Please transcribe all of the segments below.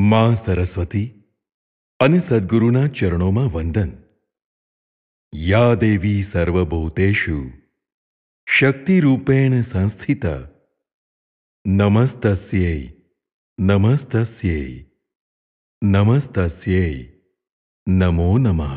માં સરસ્વતી અને સદ્ગુરુના ચરણોમાં વંદન. યા દેવી સર્વભૂતેષુ શક્તિરૂપેણ સંસ્થિતા નમસ્તસ્યૈ નમસ્તસ્યૈ નમસ્તસ્યૈ નમો નમઃ.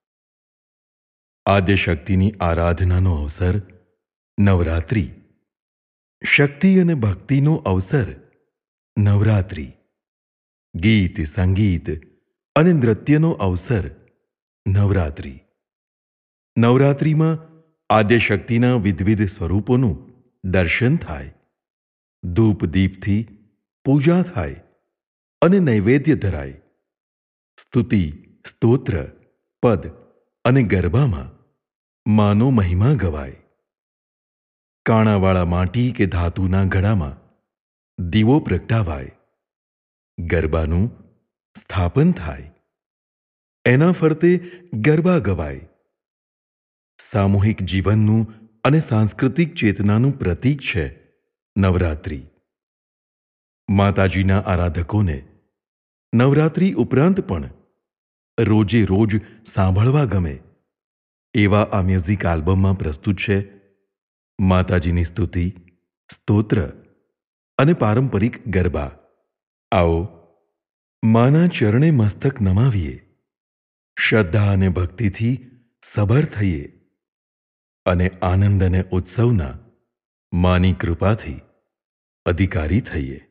આદ્યશક્તિની આરાધનાનો અવસર નવરાત્રિ. શક્તિ અને ભક્તિનો અવસર નવરાત્રિ. ગીત સંગીત અને નૃત્યનો અવસર નવરાત્રિ. નવરાત્રિમાં આદ્યશક્તિના વિવિધ સ્વરૂપોનું દર્શન થાય, ધૂપ દીપથી પૂજા થાય અને નૈવેદ્ય ધરાય. સ્તુતિ, સ્તોત્ર, પદ અને ગરબામાં માનો મહિમા ગવાય. કાણાવાળા માટી કે ધાતુના ઘડામાં દીવો પ્રગટાવાય. ગરબાનું સ્થાપન થાય. એના ફરતે ગરબા ગવાય. સામૂહિક જીવનનું અને સાંસ્કૃતિક ચેતનાનું પ્રતીક છે નવરાત્રિ. માતાજીના આરાધકોને નવરાત્રિ ઉપરાંત પણ રોજે રોજ સાંભળવા ગમે એવા આ મ્યુઝિક આલ્બમમાં પ્રસ્તુત છે માતાજીની સ્તુતિ, સ્તોત્ર અને પારંપરિક ગરબા. આવો માના ચરણે મસ્તક નમાવીએ, શ્રદ્ધા અને ભક્તિથી સભર થઈએ અને આનંદ અને ઉત્સવના માની કૃપાથી અધિકારી થઈએ.